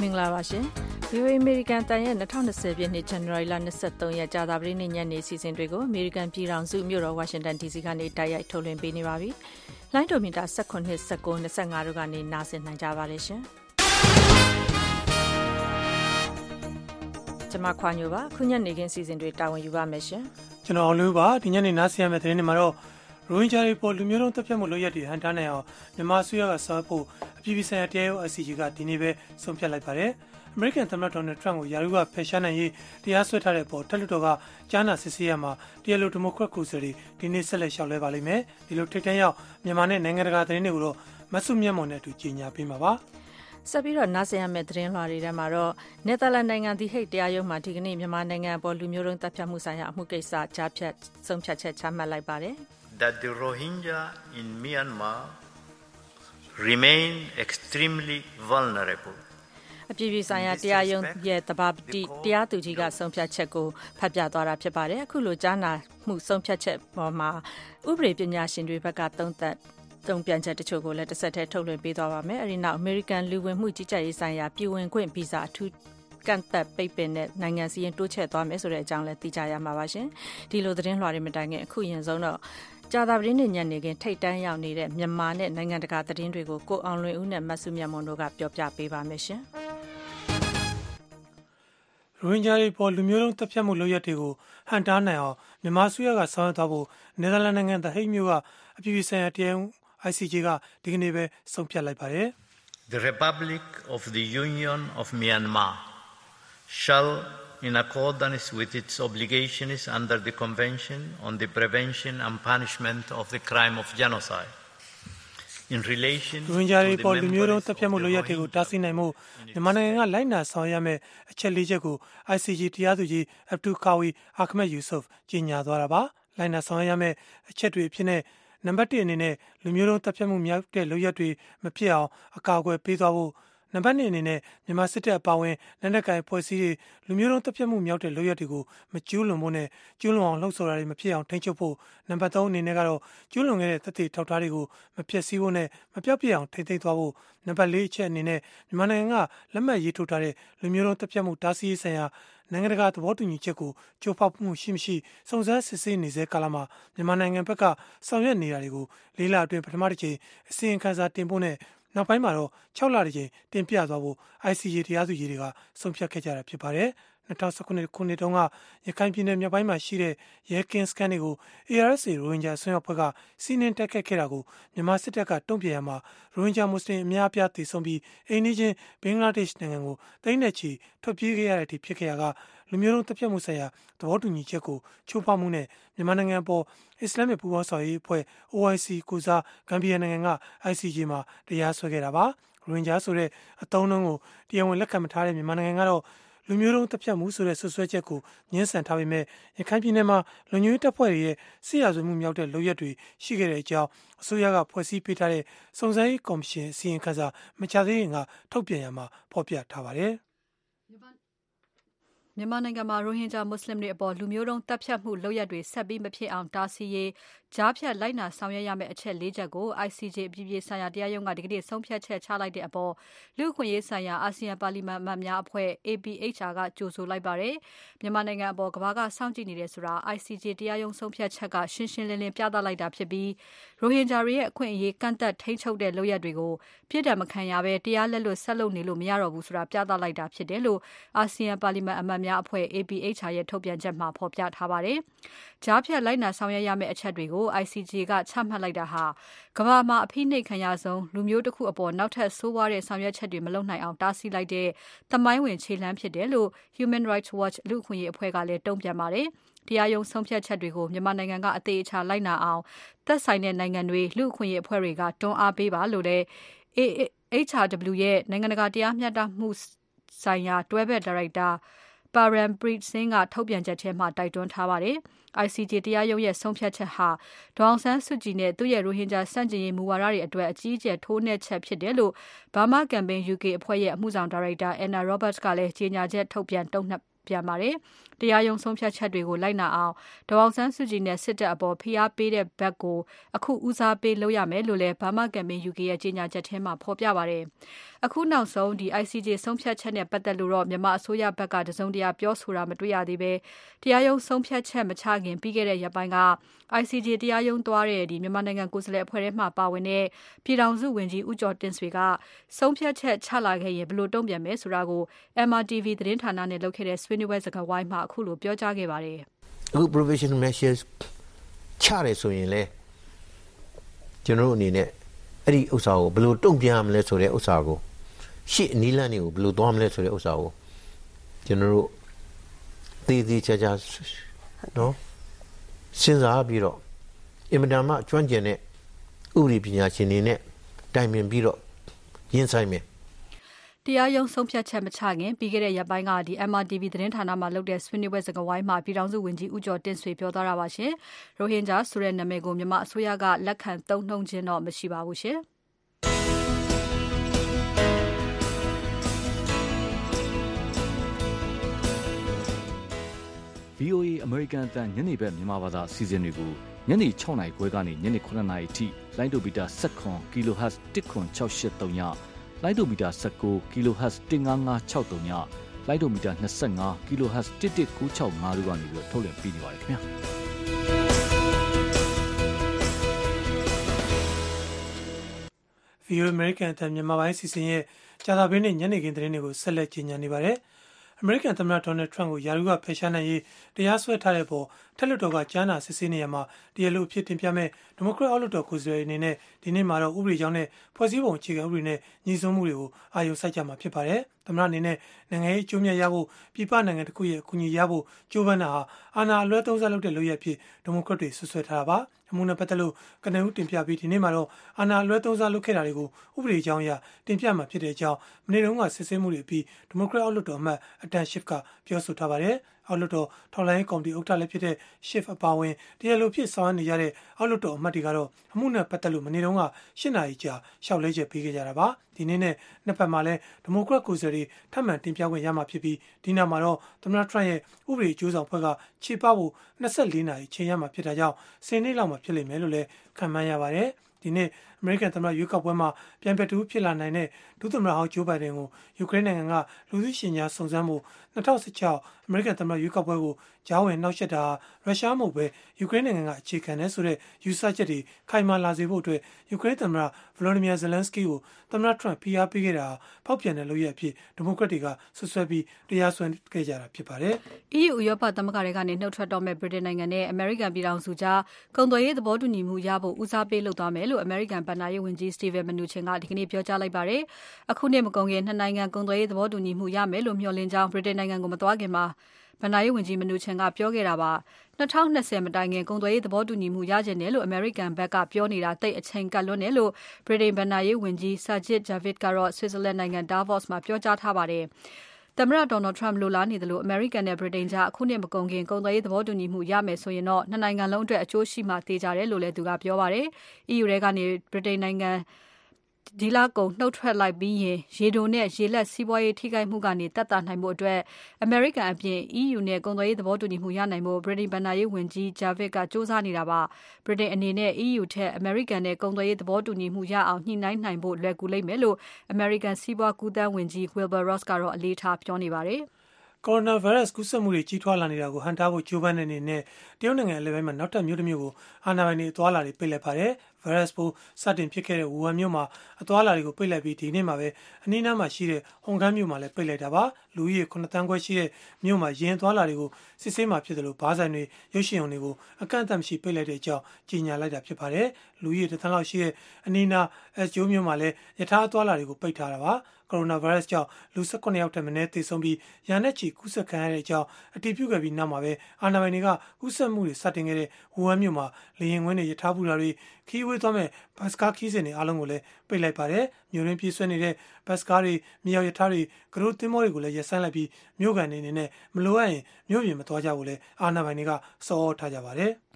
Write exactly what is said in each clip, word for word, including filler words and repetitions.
င်္ဂလာပါရှင်။ ဗီအိုအေ American တန်ရဲ့twenty twentyပြည့်နှစ် ဇန်နဝါရီလtwenty-threeရက်ကြာသပတေးနေ့ညနေစီစဉ်တွေကို American ပြည်ထောင်စုမြို့တော် Washington ဒီ စီကနေတိုက်ရိုက်ထုတ်လွှင့်ပေးနေပါပြီ။လိုင်းဒိုမီတာeighteen, nineteen, twenty-fiveတို့ကနေနားဆင်နိုင်ကြပါတယ်ရှင်။ကျွန်မခွာညိုပါခုညနေခင်းစီစဉ်တွေတာဝန်ယူပါမယ်ရှင်။ကျွန်တော်အောင်လို့ပါဒီညနေနားဆင်ရမယ့်သတင်းတွေမှာတော့ရိုဟင်ဂျာတွေပေါ်လူမျိုးတုံးတပ်ဖြတ်မှုလုပ်ရက်တွေဟန်တားနိုင်အောင်မြန်မာအစိုးရကဆောင်ဖို့အပြည်ပြည်ဆိုင်ရာတရားရုံး I C J ကဒီနေ့ပဲဆုံးဖြတ်လိုက်ပါတယ်။ American သမ္မတ Donald Trump ကိုယာရုကဖယ်ရှားနိုင်ရေးတရားစွဲထားတဲ့ပေါ်ထက်လွှတ်တော်ကကြားနာစစ်ဆေးရမှာတရားလိုဒီမိုကရက်ကိုယ်စားလှယ်ဒီနေ့ဆက်လက်လျှောက်လဲပါလိမ့်မယ်။ဒီလိုထိတ်တန့်ရောက်မြန်မာနဲ့နိုင်ငံတကာသတင်းတွေကိုတော့မဆုမြတ်မွန်နဲ့အတူကြီးညာပေးမှာပါ။ဆက်ပြီးတော့နားဆင်ရမယ့်သတင်းလွှာတွေထဲမှာတော့နယ်သာလန်နိုင်ငံဒီဟိတ်တရားရုံးမှာဒီကနေ့မြန်မာနိုင်ငံပေါ်လူမျိုးတုံးတပ်ဖြတ်မှုဆိုင်ရာအမှုကိစ္စကြားဖြတ်ဆုံးဖြတ်ချက်ချမှတ်လိုက်ပါတယ်။ That the Rohingya in Myanmar remain extremely vulnerable. အပြည်ပြည်ဆိုင်ရာတရားရုံးရဲ့တဘာပတိတရားသူကြီးကဆုံးဖြတ်ချက်ကိုဖတ်ပြသွားတာဖြစ်ပါတယ်။အခုလိုကြားနာမှုဆုံးဖြတ်ချက်ပေါ်မှာဥပဒေပညာရှင်တွေဘက်ကသုံးသပ်တုံ့ပြန်ချက်တချို့ကိုလည်းတစ်ဆက်တည်းထုတ်လွှင့်ပေးသွားပါမယ်။အဲဒီနောက် American လူဝင်မှုကြီးကြပ်ရေးဆိုင်ရာပြည်ဝင်ခွင့်ဗီဇာအထူးကန့်သက်ပိတ်ပင်တဲ့နိုင်ငံစီရင်တိုးချဲ့သွားမယ်ဆိုတဲ့အကြောင်းလည်းသိကြရမှာပါရှင်။ဒီလိုသတင်းလွှာတွေမတိုင်ခင်အခုရင်ဆုံးတော့ကြာသပတေးနေ့ညနေခင်းထိတ်တန်းရောက်နေတဲ့မြန်မာနဲ့နိုင်ငံတကာသတင်းတွေကိုကိုအောင်လွင်ဦးနဲ့မဆုမြတ်မွန်တို့ကပြောပြပေးပါမယ်ရှင်။ရိုဟင်ဂျာတွေပေါ်လူမျိုးတုံးတပ်ဖြတ်မှုလုပ်ရက်တွေကိုဟန်တားနိုင်အောင်မြန်မာအစိုးရကဆောင်ရွက်သွားဖို့နယ်သာလန်နိုင်ငံThe Hagueမြို့ကအပြည်ပြည်ဆိုင်ရာတရားရုံး I C J ကဒီကနေ့ပဲဆုံးဖြတ်လိုက်ပါတယ်။ The Republic of the Union of Myanmar shall in accordance with its obligations under the Convention on the Prevention and Punishment of the Crime of Genocide in relation to the members of the Rohingya တားဆီးနိုင်မှုမြန်မာနိုင်ငံကလိုက်နာဆောင်ရမယ့်အချက်၄ချက်ကို I C J တရားသူကြီး Abdul Qawi Ahmed Yusuf ကြီးညာသွားတာပါလိုက်နာဆောင်ရမယ့်အချက်တွေအဖြစ်နဲ့နံပါတ်oneအနေနဲ့လူမျိုးတုံးတပ်ဖြတ်မှုမြောက်တဲ့လုပ်ရက်တွေမဖြစ်အောင်အကာအကွယ်ပေးသွားဖို့နံပါတ်twoအနေနဲ့မြန်မာစစ်တပ်အပါအဝင်လက်နက်ကိုင်ဖွဲ့စည်းတွေလူမျိုးတုံးတပ်ဖြတ်မှုမြောက်တဲ့လုပ်ရက်တွေကိုမကျူးလွန်ဖို့နဲ့ကျူးလွန်အောင်လှုံ့ဆော်တာတွေမဖြစ်အောင်ထိန်းချုပ်ဖို့နံပါတ်threeအနေနဲ့ကတော့ကျူးလွန်ခဲ့တဲ့သက်သေထောက်ထားတွေကိုမဖျက်ဆီးဖို့နဲ့မပြောက်ပြစ်အောင်ထိန်းသိမ်းသွားဖို့နံပါတ်fourအချက်အနေနဲ့မြန်မာနိုင်ငံကလက်မှတ်ရေးထိုးထားတဲ့လူမျိုးတုံးတပ်ဖြတ်မှုတားဆီးရေးဆိုင်ရာနိုင်ငံတကာသဘောတူညီချက်ကိုကြိုးဖောက်မှုရှိမရှိစုံစမ်းစစ်ဆေးနေစေကာလမှာမြန်မာနိုင်ငံဘက်ကဆောင်ရွက်နေတာတွေကိုလေးလအတွင်းပထမတစ်ချိန်အစီရင်ခံစာတင်ဖို့နဲ့နောက်ပိုင်းမှာတော့sixလတစ်ချိန်တင်ပြသွားဖို့ I C J တရားသူကြီးတွေကဆုံးဖြတ်ခဲ့ကြတာဖြစ်ပါတယ်။twenty nineteenခုနှစ်တုန်းကရခိုင်ပြည်နယ်မြောက်ပိုင်းမှာရှိတဲ့ရဲကင်းစခန်းတွေကို A R S A ရိုဟင်ဂျာဆွေးနွေးဖွဲ့ကစီးနင်းတိုက်ခတ်ခဲ့တာကိုမြန်မာစစ်တပ်ကတုံ့ပြန်ရမှာရိုဟင်ဂျာမွတ်စလင်အများအပြားတည်ဆုံပြီးအိမ်နီးချင်းဘင်္ဂလားဒေ့ရှ်နိုင်ငံကိုတိမ့်နဲ့ချီထွက်ပြေးခဲ့ရတဲ့အထိဖြစ်ခဲ့ရကလူမျိုးတုံးတပ်ဖြတ်မှုဆိုင်ရာသဘောတူညီချက်ကိုချိုးဖောက်မှုနဲ့မြန်မာနိုင်ငံပေါ်အစ္စလာမစ်ပူးပေါင်းဆောင်ရေးအဖွဲ့ O I C ကိုစားဂမ်ဘီယာနိုင်ငံက I C J မှာတရားစွဲခဲ့တာပါရိုဟင်ဂျာဆိုတဲ့အသုံးအနှုန်းကိုတရားဝင်လက်ခံမထားတဲ့မြန်မာနိုင်ငံကတော့လူမျိုးတုံးတပ်ဖြတ်မှုဆိုတဲ့ဆွဆွဲချက်ကိုညှင်းဆန်ထားပေမဲ့ရခိုင်ပြည်နယ်မှာလူမျိုးရေးတပ်ဖွဲ့တွေရဲ့စစ်ရာဇဝတ်မှုမြောက်တဲ့လုပ်ရက်တွေရှိခဲ့တဲ့အကြောင်းအစိုးရကဖွဲ့စည်းပေးထားတဲ့စုံစမ်းရေးကော်မရှင်အစီရင်ခံစာမကြာသေးခင်ကထုတ်ပြန်ရမှာဖော်ပြထားပါတယ်မြန်မာနိုင်ငံမှာရိုဟင်ဂျာမွတ်စလင်တွေအပေါ်လူမျိုးတုံးတပ်ဖြတ်မှုလုပ်ရက်တွေဆက်ပြီးမဖြစ်အောင်တားဆီးရေးကြားဖြတ်လိုက်နာဆောင်ရွက်ရမယ့်အချက်၄ချက်ကို I C J အပြည်ပြည်ဆိုင်ရာတရားရုံးကဒီကနေ့ဆုံးဖြတ်ချက်ချလိုက်တဲ့အပေါ်လူ့အခွင့်အရေးဆိုင်ရာအာဆီယံပါလီမန်အမတ်များအဖွဲ့ A P H R ကကြိုဆိုလိုက်ပါတယ်။မြန်မာနိုင်ငံအပေါ်ကမ္ဘာကစောင့်ကြည့်နေတယ်ဆိုတာ I C J တရားရုံးဆုံးဖြတ်ချက်ကရှင်းရှင်းလင်းလင်းပြသလိုက်တာဖြစ်ပြီးရိုဟင်ဂျာတွေရဲ့အခွင့်အရေးကန့်သက်ထိန်းချုပ်တဲ့လုပ်ရက်တွေကိုပြစ်ဒဏ်မခံရဘဲတရားလက်လွတ်ဆက်လုပ်နေလို့မရတော့ဘူးဆိုတာပြသလိုက်တာဖြစ်တယ်လို့အာဆီယံပါလီမန်အမတ်များအဖွဲ့ A P H R ရဲ့ထုတ်ပြန်ချက်မှာဖော်ပြထားပါတယ်။ကြားဖြတ်လိုက်နာဆောင်ရွက်ရမယ့်အချက်တွေကို I C J ကချမှတ်လိုက်တာဟာကမ္ဘာမှာအဖိနှိပ်ခံရဆုံးလူမျိုးတစ်ခုအပေါ်နောက်ထပ်ဆိုးဝါးတဲ့ဆောင်ရွက်ချက်တွေမလုပ်နိုင်အောင်တားဆီးလိုက်တဲ့သမိုင်းဝင်ခြေလှမ်းဖြစ်တယ်လို့ Human Rights Watch လူ့အခွင့်အရေးအဖွဲ့ကလည်းတုံ့ပြန်ပါတယ်။တရားရုံးဆုံးဖြတ်ချက်တွေကိုမြန်မာနိုင်ငံကအသေးအချာလိုက်နာအောင်သက်ဆိုင်တဲ့နိုင်ငံတွေလူ့အခွင့်အရေးအဖွဲ့တွေကတွန်းအားပေးပါလို့လည်း H R W ရဲ့နိုင်ငံတကာတရားမျှတမှုဆိုင်ရာတွဲဘက်ဒါရိုက်တာParampreet Singh ကထုတ်ပြန်ချက်ထဲမှာတိုက်တွန်းထားပါတယ်။ I C J တရားရုံးရဲ့ဆုံးဖြတ်ချက်ဟာဒေါ်အောင်ဆန်းစုကြည်နဲ့သူ့ရဲ့ရိုဟင်ဂျာစန့်ကျင်ရေးမူဝါဒတွေအတွက်အကြီးအကျယ်ထိုးနှက်ချက်ဖြစ်တယ်လို့ Burma Campaign U K အဖွဲ့ရဲ့အမှုဆောင်ဒါရိုက်တာ Anna Roberts ကလည်းကြေညာချက်ထုတ်ပြန်တုံ့ပြန်ပါတယ်။တရားရုံးဆုံးဖြတ်ချက်တွေကိုလိုက်နာအောင်ဒေါ်အောင်ဆန်းစုကြည်နဲ့စစ်တပ်အပေါ်ဖိအားပေးတဲ့ဘက်ကိုအခုဦးစားပေးလုပ်ရမယ်လို့လည်း Burma Campaign ယူကေ ရဲ့ကြေညာချက်ထဲမှာဖော်ပြပါတယ်။အခုနောက်ဆုံးဒီ I C J ဆုံးဖြတ်ချက်နဲ့ပတ်သက်လို့တော့မြန်မာအစိုးရဘက်ကတစုံတရာပြောဆိုတာမတွေ့ရသေးပဲတရားရုံးဆုံးဖြတ်ချက်မချခင်ပြီးခဲ့တဲ့ရက်ပိုင်းက I C J တရားရုံးသွားတဲ့ဒီမြန်မာနိုင်ငံကိုယ်စားလှယ်အဖွဲ့ထဲမှာပါဝင်တဲ့ပြည်ထောင်စုဝန်ကြီးဦးကျော်တင့်ဆွေကဆုံးဖြတ်ချက်ချလာခဲ့ရင်ဘယ်လိုတုံ့ပြန်မယ်ဆိုတာကို M R T V သတင်းဌာနနဲ့လုပ်ခဲ့တဲ့ဆွေးနွေးပွဲစကားဝိုင်းမှာအခုလိုပြောကြားခဲ့ပါတယ်။အခု provisional measures ချရဲဆိုရင်လေကျွန်တော်တို့အနေနဲ့အဲ့ဒီဥစ္စာကိုဘယ်လိုတုံ့ပြန်ရမလဲဆိုတဲ့ဥစ္စာကိုရှေ့နီးလန်းတွေကိုဘယ်လိုသွားမလဲဆိုတဲ့ဥစ္စာကိုကျွန်တော်တို့တည်တည်ချာချာနော်စဉ်းစားပြီးတော့အင်မတန်မှကျွမ်းကျင်တဲ့ဥပဒေပညာရှင်တွေနဲ့တိုင်ပင်ပြီးတော့ရင်းဆိုင်မယ်တရားရုံးဆုံးဖြတ်ချက်မချခင်ပြီးခဲ့တဲ့ရက်ပိုင်းကဒီ M R T V သတင်းဌာနမှာလုပ်တဲ့ဆွေးနွေးပွဲစကားဝိုင်းမှာပြည်ထောင်စုဝန်ကြီးဦးကျော်တင့်ဆွေပြောသွားတာပါရှင်။ရိုဟင်ဂျာဆိုတဲ့နာမည်ကိုမြန်မာအစိုးရကလက်ခံသုံးနှုန်းခြင်းတော့မရှိပါဘူးရှင်။ V O A အမေရိကန်အသံညနေဘက်မြန်မာဘာသာအစီအစဉ်တွေကိုညနေ၆နာရီခွဲကနေညနေ9နာရီအထိလိုင်းဒိုမီတာ၁၇ kHz တစ်ခွန်၆၈၃ညလိုင်းဒိုမီတာ၁၉ kHz တစ်၅၅၆၃ညလိုင်းဒိုမီတာ၂၅ kHz တစ်တစ်၉၆၅တို့ကနေပြီးထုတ်လွှင့်ပေးနေပါတယ်ခင်ဗျာ V O A အမေရိကန်အသံမြန်မာပိုင်းစီစဉ်ရဲ့ကြာသပတေးနေ့ညနေခင်းသတင်းတွေကိုဆက်လက်ကြီးညာနေပါတယ်။အမေရိကန်သမ္မတဒေါ်နယ်ထရန့်ကိုယာရုကဖယ်ရှားနိုင်ရေးတရားစွဲထားတဲ့ပေါ်ထက်လွှတ်တော်ကကြားနာစစ်ဆေးနေရမှာတရားလိုအဖြစ်တင်ပြမဲ့ဒီမိုကရက်အောက်လွှတ်တော်ကိုယ်စားလှယ်အနေနဲ့ဒီနေ့မှာတော့ဥပဒေကြောင်းနဲ့ဖွဲ့စည်းပုံအခြေခံဥပဒေနဲ့ညီစွန်းမှုတွေကိုအာရုံစိုက်ကြမှာဖြစ်ပါတယ်။သမ္မတအနေနဲ့နိုင်ငံရေးအကျိုးမြတ်ရဖို့ပြည်ပနိုင်ငံတစ်ခုရဲ့အကူအညီရဖို့ကြိုးပမ်းတာဟာအာဏာအလွဲသုံးစားလုပ်တဲ့လုပ်ရဖြစ်ဒီမိုကရက်တွေဆွဆွဲထားတာပါ။အမှုနဲ့ပတ်သက်လို့ကနဦးတင်ပြပြီးဒီနေ့မှာတော့အာဏာအလွဲသုံးစားလုပ်ခဲ့တာတွေကိုဥပဒေကြောင်းအရတင်ပြမှာဖြစ်တဲ့အကြောင်းမနေ့တုန်းကစစ်ဆေးမှုတွေပြီးဒီမိုကရက်အောက်လွှတ်တော်အမတ်အတန်ရှစ်ကပြောဆိုထားပါတယ်။အောက်လွှတ်တော်ထောက်လှမ်းရေးကော်မတီဥက္ကဋ္ဌလည်းဖြစ်တဲ့ရှစ်အပါဝင်တရားလိုဖြစ်ဆောင်ရနေကြတဲ့အောက်လွှတ်တော်အမတ်တွေကတော့အမှုနဲ့ပတ်သက်လို့မနေ့တုန်းကရှစ်နာရီကြာရှောက်လဲချက်ပေးခဲ့ကြတာပါ။ဒီနေ့နဲ့နှစ်ဖက်မှာလည်းဒီမိုကရက်ကိုယ်စားလှယ်ထပ်မံတင်ပြခွင့်ရမှာဖြစ်ပြီးဒီနောက်မှာတော့သမ္မတထရန့်ရဲ့ဥပဒေအကျိုးဆောင်ဖွဲ့ကခြေပဖို့နှစ်ဆယ့်လေးနာရီချိန်ရမှာဖြစ်တာကြောင့်စနေလောက်မှာဖြစ်လိမ့်မယ်လို့လည်းခန့်မှန်းရပါတယ်။ဒီနေ့အမေရိကန်သမ္မတရွေးကောက်ပွဲမှာပြန်ပြတူဖြစ်လာနိုင်တဲ့ဒုသမ္မတဟောင်းဂျိုးဘိုင်ဒန်ကိုယူကရိန်းနိုင်ငံကလူသိရှင်ကြားစုံစမ်းမှု၂၀၁၆အမေရိကန်သမ္မတရွေးကောက်ပွဲကိုကြားဝင်နှောက်ယှက်တာရုရှားမဟုတ်ပဲယူကရိန်းနိုင်ငံကအခြေခံတဲ့ဆိုတဲ့ယူဆချက်တွေခိုင်မာလာစေဖို့အတွက်ယူကရိန်းသမ္မတဗလိုဒီမီယာဇလန်စကီကိုသမ္မတထရန့်ဖိအားပေးခဲ့တာဖောက်ပြန်တဲ့လုပ်ရအဖြစ်ဒီမိုကရက်တွေကဆွဆွဲပြီးတရားစွဲခဲ့ကြတာဖြစ်ပါတယ်။ E U ဥရောပသမဂ္ဂတွေကနေနှုတ်ထွက်တော့မဲ့ဗြိတိန်နိုင်ငံနဲ့အမေရိကန်ပြည်ထောင်စုကြားကုန်သွယ်ရေးသဘောတူညီမှုရဖို့ဦးစားပေးလုပ်သွားမယ်လို့အမေရိကန်ဗဏ္ဍာရေးဝန်ကြီး Steven Mnuchin ကဒီကနေ့ပြောကြားလိုက်ပါတယ်။အခုနှစ်မကုန်ခင်နှစ်နိုင်ငံကုန်သွယ်ရေးသဘောတူညီမှုရမယ်လို့မျှော်လင့်ကြောင်းဗြိတိန်နိုင်ငံကိုမသွားခင်မှာဗဏ္ဍာရေးဝန်ကြီး Mnuchin ကပြောခဲ့တာပါ။၂၀၂၀မတိုင်ခင်ကုန်သွယ်ရေးသဘောတူညီမှုရချင်တယ်လို့အမေရိကန်ဘက်ကပြောနေတာတိတ်အချိန်ကပ်လွန်းတယ်လို့ဗြိတိန်ဗဏ္ဍာရေးဝန်ကြီး Sajid Javid ကတော့ Switzerland နိုင်ငံ Davos မှာပြောကြားထားပါတယ်။သမ္မတ Donald Trump လိုလားနေတယ်လို့အမေရိကန်နဲ့ဗြိတိန်ကြားအခုနှစ်မကုန်ခင်ကုန်သွယ်ရေးသဘောတူညီမှုရမယ်ဆိုရင်တော့နှစ်နိုင်ငံလုံးအတွက်အကျိုးရှိမှသေချာတယ်လို့လည်းသူကပြောပါတယ်။ E U ထဲကနေဗြိတိန်နိုင်ငံဒီလာကုန်နှုတ်ထွက်လိုက်ပြီးရင်ရေတိုနဲ့ရေလက်စီးပွားရေးထိခိုက်မှုကနေတက်တာနိုင်မှုအတွက်အမေရိကန်အပြင် E U နဲ့ကုန်သွယ်ရေးသဘောတူညီမှုရနိုင်ဖို့ဗြိတိန်ဗဏ္ဍာရေးဝန်ကြီး Javid ကစူးစမ်းနေတာပါဗြိတိန်အနေနဲ့ E U ထက်အမေရိကန်နဲ့ကုန်သွယ်ရေးသဘောတူညီမှုရအောင်ညှိနှိုင်းနိုင်ဖို့လွယ်ကူလိမ့်မယ်လို့အမေရိကန်စီးပွားကူးသန်းဝန်ကြီး Wilbur Ross ကတော့အလေးထားပြောနေပါတယ်ကိုရိုနာဗိုင်းရပ်စ်ကူးစက်မှုတွေကြီးထွားလာနေတာကိုဟန့်တားဖို့ကြိုးပမ်းတဲ့အနေနဲ့တရုတ်နိုင်ငံအလဲပိုင်းမှာနောက်ထပ်မြို့တစ်မြို့ကိုအာဏာပိုင်တွေအသွားအလာတွေပိတ်လိုက်ပါတယ်။ဗိုင်းရပ်စ်ပိုးစတင်ဖြစ်ခဲ့တဲ့ဝူဟန်မြို့မှာအသွားအလာတွေကိုပိတ်လိုက်ပြီးဒီနေ့မှာပဲအနီးနားမှာရှိတဲ့ဟွန်ဂန်မြို့မှာလည်းပိတ်လိုက်တာပါ။လူဦးရေခုနှစ်တန်းခွဲရှိတဲ့မြို့မှာရင်သွားလာတွေကိုစစ်ဆေးမှဖြစ်တယ်လို့ဘားဆိုင်တွေရုပ်ရှင်ရုံတွေကိုအကန့်အသတ်မရှိပိတ်လိုက်တဲ့အကြောင်းကြေညာလိုက်တာဖြစ်ပါတယ်။လူဦးရေတစ်သန်းလောက်ရှိတဲ့အနီးနားအက်ဂျိုးမြို့မှာလည်းယထာအသွားအလာတွေကိုပိတ်ထားတာပါ။ကိုရိုနာဗိုင်းရပ်စ်ကြောင့်လူ၁၈ယောက်ထက်မနည်းသေဆုံးပြီးရာနဲ့ချီကူးစက်ခံရတဲ့အကြောင်းအတည်ပြုခဲ့ပြီးနောက်မှာပဲအာဏာပိုင်တွေကကူးစက်မှုတွေစတင်ခဲ့တဲ့ဝူဟန်မြို့မှာလေယာဉ်ကွင်းတွေယထာပူတာတွေခီးဝေးသွားမဲ့ဘတ်စကားခီးစဉ်တွေအားလုံးကိုလည်းပိတ်လိုက်ပါတယ်။မြို့ရင်းပြေးဆွဲနေတဲ့ဘတ်စကားတွေမြေရောက်ယထာတွေကရိုးသင်းမောတွေကိုလည်းရပ်ဆိုင်းလိုက်ပြီးမြို့ကန်နေနေနဲ့မလိုအပ်ရင်မြို့ပြင်မသွားကြဘူးလေအာဏာပိုင်တွေကစော်ထားကြပါတယ်။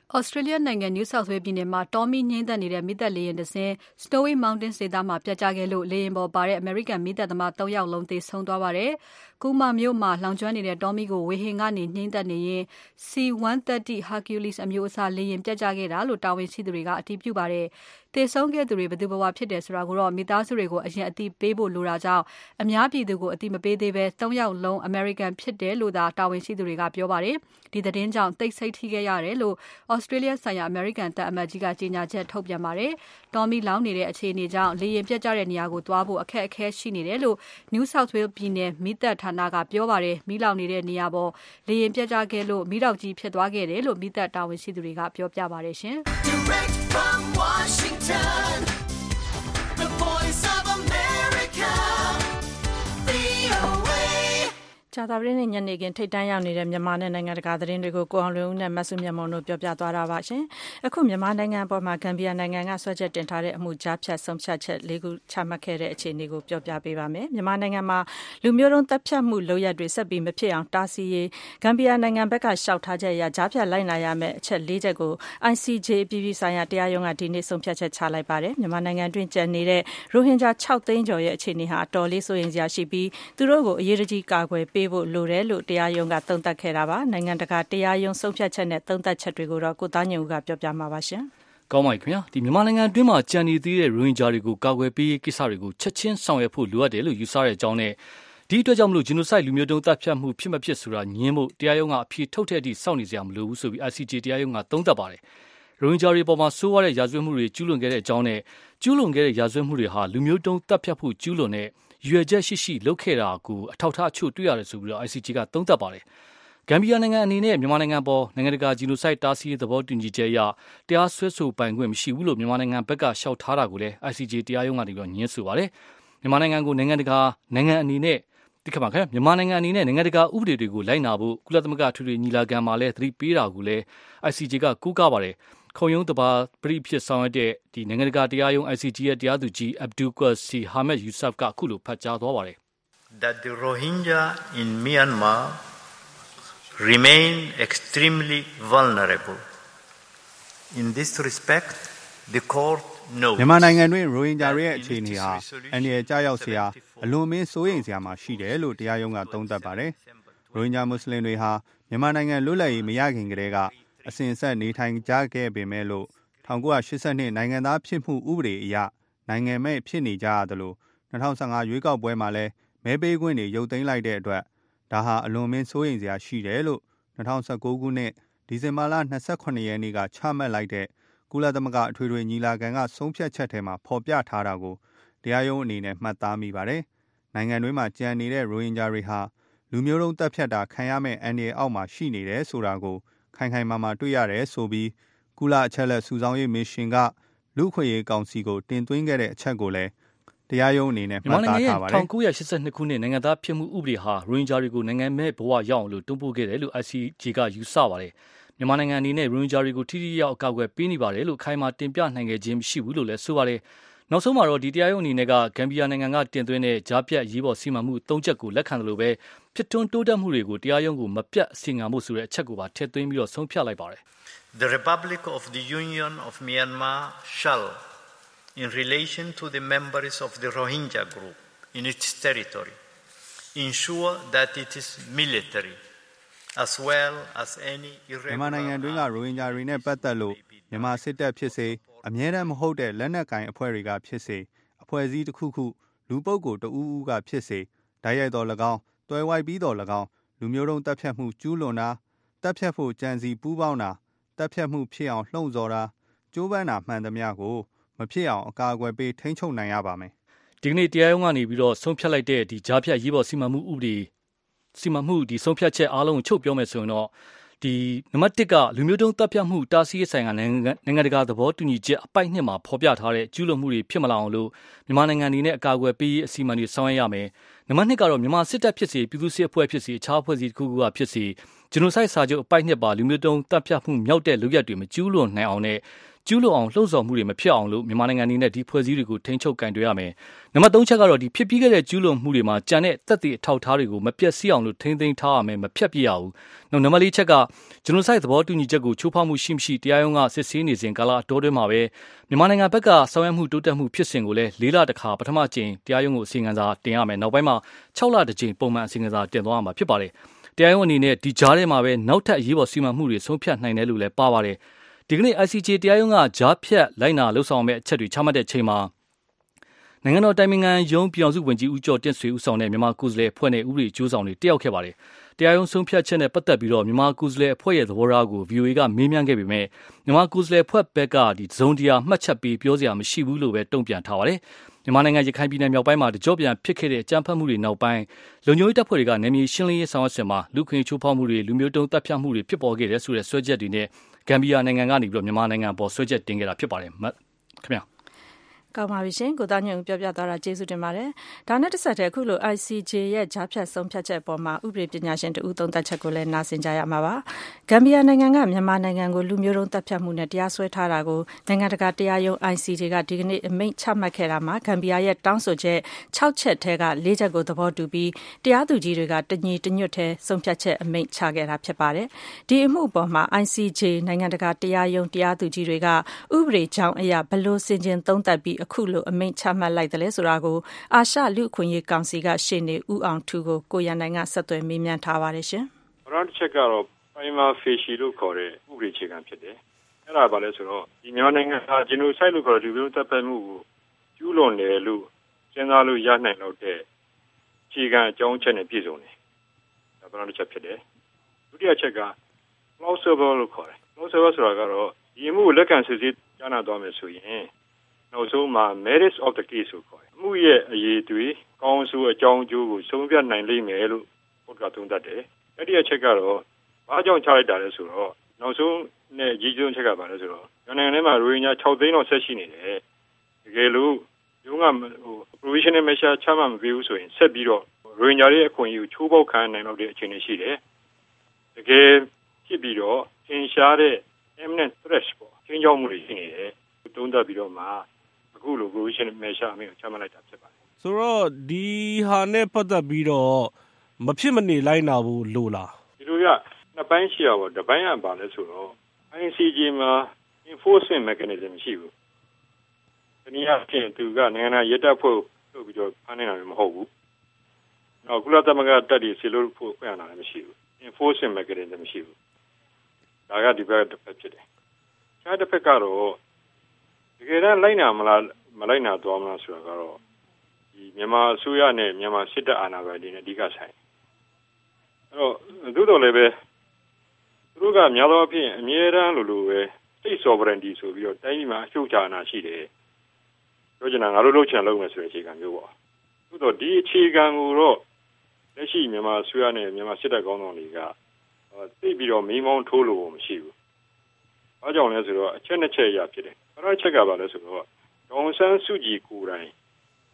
Australia နိုင်ငံ New South Wales ပြည်နယ်မှာတောမီးငြိမ်းသက်နေတဲ့မီးသတ်လေယာဉ်တစ်စင်း Snowy Mountains ဒေသမှာပျက်ကျခဲ့လို့လေယာဉ်ပေါ်ပါတဲ့ American မီးသတ်သမားသုံးယောက်လုံးသေဆုံးသွားပါတယ်။ Cooma မြို့မှာလောင်ကျွမ်းနေတဲ့တောမီးကိုဝေဟင်ကနေငြိမ်းသက်နေရင် C one thirty Hercules အမျိုးအစားလေယာဉ်ပျက်ကျခဲ့တာလို့တာဝန်ရှိသူတွေကအတည်ပြုပါတယ်။သေဆုံးခဲ့သူတွေဘယ်သူဘယ်ဝါဖြစ်တယ်ဆိုတာကိုတော့မိသားစုတွေကိုအရင်အသိပေးဖို့လိုတာကြောင့်အများပြည်သူကိုအသိမပေးသေးဘဲသုံးယောက်လုံး American ဖြစ်တယ်လို့သာတာဝန်ရှိသူတွေကပြောပါတယ်။ဒီသတင်းကြောင့်တိတ်ဆိတ်ထိခဲ့ရတယ်လို့ Australia ဆိုင်ရာ American တပ်အမတ်ကြီးကကြေညာချက်ထုတ်ပြန်ပါတယ်။တောမီးလောင်နေတဲ့အခြေအနေကြောင့်လေယာဉ်ပျက်ကျတဲ့နေရာကိုသွားဖို့အခက်အခဲရှိနေတယ်လို့ New South Wales ပြည်နယ်မီးသတ်ဌာနကပြောပါတယ်။မီးလောင်နေတဲ့နေရာပေါ်လေယာဉ်ပျက်ကျခဲ့လို့မီးတောက်ကြီးဖြစ်သွားခဲ့တယ်လို့မီးသတ်တာဝန်ရှိသူတွေကပြောပြပါတယ်ရှင်။ Direct from Washington, the voice of America, V O A ကြာသပတေးနေ့ညနေခင်းထိပ်တန်းရောက်နေတဲ့မြန်မာနဲ့နိုင်ငံတကာသတင်းတွေကိုကိုအောင်လွင်ဦးနဲ့မဆုမြတ်မုံတို့ပြောပြသွားတာပါရှင်။အခုမြန်မာနိုင်ငံအပေါ်မှာဂမ်ဘီယာနိုင်ငံကဆွဲချက်တင်ထားတဲ့အမှုကြားဖြတ်ဆုံးဖြတ်ချက်၄ခုချမှတ်ခဲ့တဲ့အခြေအနေကိုပြောပြပေးပါမယ်။မြန်မာနိုင်ငံမှာလူမျိုးတုံးတပ်ဖြတ်မှုလုပ်ရက်တွေဆက်ပြီးမဖြစ်အောင်တားဆီးရေးဂမ်ဘီယာနိုင်ငံဘက်ကလျှောက်ထားချက်အရကြားဖြတ်လိုက်နာရမယ့်အချက်၄ချက်ကို I C J ပြည်ပြည်ဆိုင်ရာတရားရုံးကဒီနေ့ဆုံးဖြတ်ချက်ချလိုက်ပါတယ်။မြန်မာနိုင်ငံတွင်ကျန်နေတဲ့ရိုဟင်ဂျာ၆သိန်းကျော်ရဲ့အခြေအနေဟာအတော်လေးစိုးရိမ်စရာရှိပြီးသူတို့ကိုအရေးတကြီးကာကွယ်ပေးဖို့လိုတယ်လို့တရားရုံးကသုံးသပ်ခဲ့တာပါနိုင်ငံတကာတရားရုံးဆုံးဖြတ်ချက်နဲ့သုံးသပ်ချက်တွေကိုတော့ကိုသားညွန့်ဦးကပြောပြမှာပါရှင်ကောင်းပါပြီခင်ဗျာဒီမြန်မာနိုင်ငံအတွင်းမှာကြံနေသေးတဲ့ရိုဟင်ဂျာတွေကိုကာကွယ်ပေးရေးကိစ္စတွေကိုချက်ချင်းဆောင်ရွက်ဖို့လိုအပ်တယ်လို့ယူဆတဲ့အကြောင်းနဲ့ဒီအတွက်ကြောင့်မလို့ဂျီနိုဆိုက်လူမျိုးတုံးတပ်ဖြတ်မှုဖြစ်မဖြစ်ဆိုတာညင်းဖို့တရားရုံးကအဖြေထုတ်တဲ့အထိစောင့်နေစရာမလိုဘူးဆိုပြီး I C J တရားရုံးကသုံးသပ်ပါတယ်ရိုဟင်ဂျာတွေပေါ်မှာဆိုးရတဲ့ရာဇဝတ်မှုတွေကျူးလွန်ခဲ့တဲ့အကြောင်းနဲ့ကျူးလွန်ခဲ့တဲ့ရာဇဝတ်မှုတွေဟာလူမျိုးတုံးတပ်ဖြတ်ဖို့ကျူးလွန်တဲ့ရွယ်ချက်ရှိရှိလုပ်ခဲ့တာကိုအထောက်ထားအချို့တွေ့ရတယ်ဆိုပြီးတော့ I C J ကသုံးသပ်ပါတယ်ဂမ်ဘီယာနိုင်ငံအနေနဲ့မြန်မာနိုင်ငံပေါ်နိုင်ငံတကာဂျီနိုဆိုက်တားဆီးရေးသဘောတူညီချက်အရတရားစွဲဆိုပိုင်ခွင့်မရှိဘူးလို့မြန်မာနိုင်ငံဘက်ကရှောက်ထားတာကိုလည်း I C J တရားရုံးကနေပြီးညှင်းဆိုပါတယ်မြန်မာနိုင်ငံကိုနိုင်ငံတကာနိုင်ငံအနေနဲ့ဒီကမှာခင်ဗျမြန်မာနိုင်ငံအနေနဲ့နိုင်ငံတကာဥပဒေတွေကိုလိုက်နာဖို့ကုလသမဂ္ဂထွေထွေညီလာခံမှာလည်းသတိပေးတာကိုလည်း I C J ကကူးကားပါတယ်ခုံရုံးတပါပြိဖြစ်ဆောင်ရတဲ့ဒီနိုင်ငံတကာတရားရုံး I C J ရဲ့တရားသူကြီး Abdul Qasi Ahmed Yusuf ကအခုလိုဖတ်ကြားသွားပါတယ် That the Rohingya in Myanmar remain extremely vulnerable. In this respect, the court notes မြန်မာနိုင်ငံတွင်ရိုဟင်ဂျာတွေရဲ့အခြေအနေဟာအန္တရာယ်ကြောက်ရောက်စရာအလွန်မင်းစိုးရိမ်စရာမှရှိတယ်လို့တရားရုံးကသုံးသပ်ပါတယ်။ရိုဟင်ဂျာမွတ်စလင်တွေဟာမြန်မာနိုင်ငံလွတ်လပ်ရေးမရခင်ကတည်းကအစဉ်အဆက်နေထိုင်ကြခဲ့ပေမဲ့လို့၁၉၈၂နိုင်ငံသားဖြစ်မှုဥပဒေအရနိုင်ငံမဲ့ဖြစ်နေကြရတယ်လို့၂၀၁၅ရွေးကောက်ပွဲမှာလည်းမဲပေးခွင့်တွေရုပ်သိမ်းလိုက်တဲ့အတွက်ဒါဟာအလွန်မင်းစိုးရိမ်စရာရှိတယ်လို့၂၀၁၉ခုနှစ်ဒီဇင်ဘာလ၂၇ရက်နေ့ကချမှတ်လိုက်တဲ့ကုလသမဂ္ဂအထွေထွေညီလာခံကဆုံးဖြတ်ချက်ထဲမှာဖော်ပြထားတာကိုတရားရုံးအနေနဲ့မှတ်သားမိပါတယ်။နိုင်ငံတွင်းမှာကြံနေတဲ့ရိုဟင်ဂျာတွေဟာလူမျိုးတုံးတပ်ဖြတ်တာခံရမယ့်အန္တရာယ်အောက်မှာရှိနေတယ်ဆိုတာကိုခိုင်ခိုင်မာမာတွေ့ရတယ်ဆိုပြီးကုလအချက်လက်စုဆောင်းရေးမစ်ရှင်ကလူ့ခွင့်ရေးကောင်စီကိုတင်သွင်းခဲ့တဲ့အချက်ကိုလည်းတရားရုံးအနေနဲ့မှတ်သားထားပါတယ်၁၉၈၂ခုနှစ်နိုင်ငံသားဖြစ်မှုဥပဒေဟာရိုဟင်ဂျာတွေကိုနိုင်ငံမဲ့ဘဝရောက်အောင်လို့တွန်းပို့ခဲ့တယ်လို့ I C J ကယူဆပါတယ်မြန်မာနိုင်ငံအနေနဲ့ရိုဟင်ဂျာတွေကိုထိထိရောက်အကာအကွယ်ပေးနေပါတယ်လို့ခိုင်မာတင်ပြနိုင်ခဲ့ခြင်းမရှိဘူးလို့လည်းဆိုပါတယ်နောက်ဆုံးမှာတော့ဒီတရားရုံးအနေနဲ့ကဂမ်ဘီယာနိုင်ငံကတင်သွင်းတဲ့ကြားပြတ်ရေးပေါ်စီမံမှုသုံးချက်ကိုလက်ခံတယ်လို့ပဲဖြစ်ထွန်းတိုးတက်မှုတွေကိုတရားရုံးကိုမပြတ်အစီအငံဖို့ဆိုတဲ့အချက်ကိုပါထည့်သွင်းပြီးတော့ဆုံးဖြတ်လိုက်ပါတယ် The Republic of the Union of Myanmar shall in relation to the members of the Rohingya group in its territory ensure that it is military as well as any irregular မြန်မာနိုင်ငံတွင်းကရိုဟင်ဂျာတွေနဲ့ပတ်သက်လို့မြန်မာစစ်တပ်ဖြစ်စေအမြဲတမ်းမဟုတ်တဲ့လက်နက်ကိုင်အဖွဲ့တွေကဖြစ်စေအဖွဲ့အစည်းတစ်ခုခုလူပုဂ္ဂိုလ်တဦးဦးကဖြစ်စေဓာတ်ရိုက်တော်၎င်းတွဲဝိုက်ပြီးတော်၎င်းလူမျိုးတုံးတပ်ဖြတ်မှုကျူးလွန်တာတပ်ဖြတ်ဖို့ကြံစီပူးပေါင်းတာတပ်ဖြတ်မှုဖြစ်အောင်လှုံ့ဆော်တာကြိုးပမ်းတာမှန်သမျှကိုမဖြစ်အောင်အကာအကွယ်ပေးထိန်းချုပ်နိုင်ရပါမယ်ဒီကနေ့တရားရုံးကနေပြီးတော့ဆုံးဖြတ်လိုက်တဲ့ဒီကြားဖြတ်ရေးပေါ်စီမံမှုဥပဒေစီမံမှုဒီဆုံးဖြတ်ချက်အားလုံးကိုချုပ်ပြောမယ်ဆိုရင်တော့ဒီနံပါတ်တစ်ကလူမျိုးတုံးတပ်ဖြတ်မှုတားဆီးရေးဆိုင်ရာနိုင်ငံတကာသဘောတူညီချက်အပိုက်နှစ်မှာဖော်ပြထားတဲ့ကျူးလွန်မှုတွေဖြစ်မလာအောင်လို့မြန်မာနိုင်ငံအနေနဲ့အကာအကွယ်ပေးရေးအစီအမံတွေဆောင်ရွက်ရမယ်နံပါတ်နှစ်ကတော့မြန်မာစစ်တပ်ဖြစ်စေပြည်သူ့စစ်အဖွဲ့ဖြစ်စေအခြားအဖွဲ့အစည်းတစ်ခုခုကဖြစ်စေဂျီနိုဆိုက်စာချုပ်အပိုက်နှစ်ပါလူမျိုးတုံးတပ်ဖြတ်မှုမြောက်တဲ့လုပ်ရက်တွေမကျူးလွန်နိုင်အောင်နဲ့ကျူးလွန်အောင်လှုံ့ဆော်မှုတွေမဖြစ်အောင်လို့မြန်မာနိုင်ငံအနေနဲ့ဒီဖွဲ့စည်းတွေကိုထိန်းချုပ်ကင်တွယ်ရမယ်။နံပါတ်သုံးချက်ကတော့ဒီဖြစ်ပြီးခဲ့တဲ့ကျူးလွန်မှုတွေမှာကြံတဲ့သက်သေအထောက်အထားတွေကိုမပြတ်စီးအောင်လို့ထိန်းသိမ်းထားရမယ်မဖြတ်ပြရဘူး။နောက်နံပါတ်လေးချက်ကဂျနိုဆိုက်သဘောတူညီချက်ကိုချိုးဖောက်မှုရှိမရှိတရားရုံးကစစ်ဆေးနေစဉ်ကာလအတောတွင်းမှာပဲမြန်မာနိုင်ငံဘက်ကဆောင်ရွက်မှုတိုးတက်မှုဖြစ်စဉ်ကိုလည်းလေးလတခါပထမကျင်းတရားရုံးကိုအစီရင်ခံစာတင်ရမယ်။နောက်ပိုင်းမှာခြောက်လတစ်ကြိမ်ပုံမှန်အစီရင်ခံစာတင်သွားရမှာဖြစ်ပါတယ်။တရားရုံးအနေနဲ့ဒီကြားထဲမှာပဲနောက်ထပ်အရေးပေါ်စီမံမှုတွေဆုံးဖြတ်နိုင်တယ်လို့လည်းပါပါတယ်။ဒီကနေ့ I C J တရားရုံးကကြားဖြတ်လိုက်နာလှုပ်ဆောင်မဲ့အချက်တွေချမှတ်တဲ့ချိန်မှာနိုင်ငံတော်တိုင်ပင်ခံရုံးပြည်အောင်စုဝန်ကြီးဦးကျော်တင့်ဆွေဦးဆောင်တဲ့မြန်မာကိုယ်စားလှယ်အဖွဲ့နဲ့ဥပဒေအကျိုးဆောင်တွေတက်ရောက်ခဲ့ပါတယ်။တရားရုံးဆုံးဖြတ်ချက်နဲ့ပတ်သက်ပြီးတော့မြန်မာကိုယ်စားလှယ်အဖွဲ့ရဲ့သဘောထားကို V O A ကမေးမြန်းခဲ့ပေမဲ့မြန်မာကိုယ်စားလှယ်အဖွဲ့ဘက်ကဒီဇုံတရားမှတ်ချက်ပေးပြောစရာမရှိဘူးလို့ပဲတုံ့ပြန်ထားပါတယ်။မြန်မာနိုင်ငံရခိုင်ပြည်နယ်မြောက်ပိုင်းမှာတကြော့ပြန်ဖြစ်ခဲ့တဲ့အကြမ်းဖက်မှုတွေနောက်ပိုင်းလုံခြုံရေးတပ်ဖွဲ့တွေကနေမြေရှင်းလင်းရေးဆောင်ရွက်စဉ်မှာလူခွင့်ချိုးဖောက်မှုတွေလူမျိုးတုံးတပ်ဖြတ်မှုတွေဖြစ်ပေါ်ခဲ့တဲ့ဆိုတဲ့ဆွဲချက်တွေနဲ့ဂမ်ဘီယာနိုင်ငံကနေပြီးတော့မြန်မာနိုင်ငံပေါ်ဆွဲချက်တင်ခဲ့တာဖြစ်ပါတယ်ခင်ဗျာကောင်းပါပြီရှင်ကိုသားညွန့်ပြောပြသွားတာကျေးဇူးတင်ပါတယ်ဒါနဲ့တစ်ဆက်တည်းအခုလို I C J ရဲ့ကြားဖြတ်ဆုံးဖြတ်ချက်အပေါ်မှာဥပဒေပညာရှင်တဦးသုံးသပ်ချက်ကိုလည်းနားဆင်ကြရမှာပါဂမ်ဘီယာနိုင်ငံကမြန်မာနိုင်ငံကိုလူမျိုးတုံးတပ်ဖြတ်မှုနဲ့တရားစွဲထားတာကိုနိုင်ငံတကာတရားရုံး I C J ကဒီကနေ့အမိန့်ချမှတ်ခဲ့တာမှာဂမ်ဘီယာရဲ့တောင်းဆိုချက်၆ချက်ထဲက၄ချက်ကိုသဘောတူပြီးတရားသူကြီးတွေကတညီတညွတ်ထဲဆုံးဖြတ်ချက်အမိန့်ချခဲ့တာဖြစ်ပါတယ်ဒီအမှုအပေါ်မှာ I C J နိုင်ငံတကာတရားရုံးတရားသူကြီးတွေကဥပဒေကြောင်းအရဘယ်လိုဆင်ခြင်သုံးသပ်ပြီးအခုလိုအမိန့်ချမှတ်လိုက်တယ်ဆိုတာကိုအာရှလူ့အခွင့်အရေးကောင်စီကရှေ့နေဦးအောင်ထူးကိုကိုရန်နိုင်ကဆက်သွယ်မေးမြန်းထားပါတယ်ရှင်။ပထမတစ်ချက်ကတော့ prima facie လို့ခေါ်တဲ့ဥပဒေအခြေခံဖြစ်တယ်။အဲ့ဒါဘာလဲဆိုတော့ဒီမြန်မာနိုင်ငံဟာ genocide လို့ခေါ်တဲ့လူမျိုးတပ်ဖြတ်မှုကိုကျူးလွန်တယ်လို့စဉ်းစားလို့ရနိုင်တော့တဲ့အခြေခံအကြောင်းအချက်နဲ့ပြည့်စုံတယ်။ဒါပထမတစ်ချက်ဖြစ်တယ်။ဒုတိယချက်က plausible လို့ခေါ်တယ်။ plausible ဆိုတာကတော့ဒီအမှုကိုလက်ခံစစ်ဆေးကြားနာသွားမယ်ဆိုရင်နောက်ဆုံးမှာ merits of the case ကိုခေါ်တယ်အမှုရဲ့အရေးတွေကောင်းဆိုးအကြောင်းအကျိုးကိုဆုံးဖြတ်နိုင်လိမ့်မယ်လို့ဘုရားသုံးသပ်တယ်။အဲ့ဒီအချက်ကတော့ဘာကြောင့်ချလိုက်တာလဲဆိုတော့နောက်ဆုံးနဲ့အကြီးဆုံးချက်ကဘာလဲဆိုတော့နိုင်ငံထဲမှာရိုဟင်ဂျာ၆သိန်းလောက်ဆက်ရှိနေတယ်။တကယ်လို့ရုံးကဟို provisional measure ချမှတ်မပေးဘူးဆိုရင်ဆက်ပြီးတော့ရိုဟင်ဂျာတွေအခွင့်အရေးကိုချိုးဖောက်ခံနိုင်တော့တဲ့အခြေအနေရှိတယ်။တကယ်ဖြစ်ပြီးတော့သင်ရှားတဲ့ imminent threat ပေါ့ချင်းချောက်မှုတွေရှိနေတယ်။သုံးသပ်ပြီးတော့မှအခုလို provision measure အမိန့်ကိုချမှတ်လိုက်တာဖြစ်ပါတယ်ဆိုတော့ဒီဟာနဲ့ပတ်သက်ပြီးတော့မဖြစ်မနေလိုက်နာဖို့လိုလားဒီလိုရနှစ်ပိုင်းရှိရပါတပိုင်းကပါလဲဆိုတော့ I C J မှာ enforcement mechanism ရှိဘူးတနည်းအားဖြင့်သူကနိုင်ငံတော်ရဲတပ်ဖွဲ့လို့ပြီးတော့ဖမ်းနေတာမဟုတ်ဘူးနောက်ကုလသမဂ္ဂတပ်တွေဆီလို့ဖို့ဖွင့်ရတာလည်းမရှိဘူး enforcement mechanism မရှိဘူးဒါကဒီဘက်တစ်ဖက်ဖြစ်တယ်ခြားတစ်ဖက်ကတော့တကယ်တမ်းလိုက်နာမလားမလိုက်နာသွားမလားဆိုတာကတော့ဒီမြန်မာအစိုးရနဲ့မြန်မာစစ်တပ်အာဏာပိုင်တွေနဲ့အဓိကဆိုင်အဲ့တော့သို့တော်လည်းပဲသူတို့ကများသောအားဖြင့်အမြဲတမ်းလိုလိုပဲ state sovereignty ဆိုပြီးတော့တိုင်းပြည်မှာအချုပ်အခြာအာဏာရှိတယ်ပြောချင်တာငါတို့လုပ်ချင်လုပ်မယ်ဆိုတဲ့အခြေခံမျိုးပေါ့သို့တော်ဒီအခြေခံကိုတော့လက်ရှိမြန်မာအစိုးရနဲ့မြန်မာစစ်တပ်ကောင်းဆောင်တွေကသိပြီးတော့မိမောင်းထိုးလို့မရှိဘူးအားကြောင့်လဲဆိုတော့အချက်နှစ်ချက်ရဖြစ်တယ်ပထမချက်ကပါလဲဆိုတော့ဒေါန်ဆန်းစုကြည်ကိုယ်တိုင်ဒီ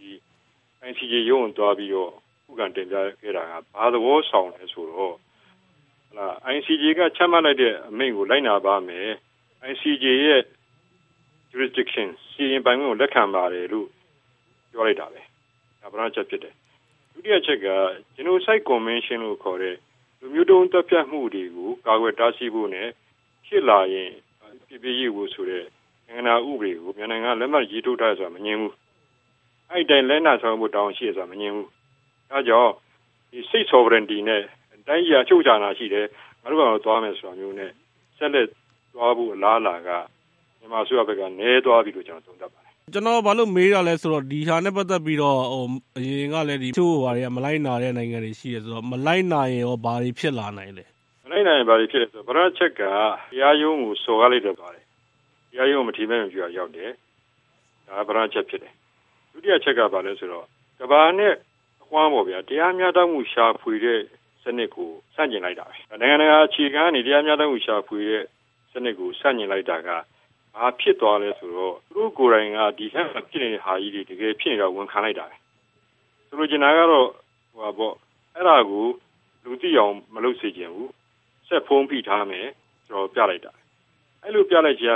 I C J ရုံးသွားပြီးတော့ခုခံတင်ပြခဲ့တာကဘာသဘောဆောင်လဲဆိုတော့ဟလာ I C J ကချမှတ်လိုက်တဲ့အမိန့်ကိုလိုက်နာပါမယ် I C J ရဲ့ jurisdiction စီရင်ပိုင်ခွင့်ကိုလက်ခံပါတယ်လို့ပြောလိုက်တာပဲဒါပထမချက်ဖြစ်တယ်ဒုတိယချက်က genocide convention လို့ခေါ်တဲ့လူမျိုးတုံးတပ်ဖြတ်မှုတွေကိုကာကွယ်တားဆီးဖို့နဲ့ဖြစ်လာရင်ပြပြရေးဖို့ဆိုတဲ့နိုင်ငံဥပဒေကိုမြန်မာနိုင်ငံလက်မှတ်ရေးထိုးထားဆိုတာမငြင်းဘူးအဲ့တိုင်းလက်နာဆောင်ဖို့တောင်းရှိရဆိုတာမငြင်းဘူးဒါကြောင့်ဒီ state sovereignty နဲ့တိုင်းပြည်အချုပ်အခြာအာဏာရှိတယ်ငါတို့ကတော့သွားမယ်ဆိုတာမျိုးနဲ့ဆက်လက်သွားဖို့အလားအလာကမြန်မာအစိုးရဘက်ကနည်းသွားပြီလို့ကျွန်တော်သုံးသပ်ပါတယ်ကျွန်တော်ဘာလို့မေးရလဲဆိုတော့ဒီဟာနဲ့ပတ်သက်ပြီးတော့ဟိုအရင်ကလည်းဒီချို့ဟာတွေကမလိုက်နာတဲ့နိုင်ငံတွေရှိတယ်ဆိုတော့မလိုက်နာရင်ရောဘာတွေဖြစ်လာနိုင်လဲမလိုက်နာရင်ဘာတွေဖြစ်လဲဆိုတော့ပထမချက်ကတရားရုံးကိုစော်ကားလိုက်တော့ပါတယ်တရားရုံးမထီမဲ့မပြရောက်တယ်ဒါပထမချက်ဖြစ်တယ်ဒုတိယချက်ကဘာလဲဆိုတော့ကဘာနဲ့အကွမ်းပေါ့ဗျာတရားမျှတမှုရှာဖွေတဲ့စနစ်ကိုစန့်ကျင်လိုက်တာပဲနိုင်ငံတကာအခြေခံနေတရားမျှတမှုရှာဖွေတဲ့စနစ်ကိုစန့်ကျင်လိုက်တာကဘာဖြစ်သွားလဲဆိုတော့သူတို့ကိုယ်တိုင်ကဒီဟက်ဖြစ်နေတဲ့ဟာကြီးတွေတကယ်ဖြစ်နေတာဝန်ခံလိုက်တာပဲဆိုလိုချင်တာကတော့ဟိုပါပေါ့အဲ့ဒါကိုလူသိအောင်မလုပ်စေချင်ဘူးဆက်ဖုံးဖိထားမယ်ကျွန်တော်ပြလိုက်တာအဲ့လိုပြလိုက်ခြင်းအပြင်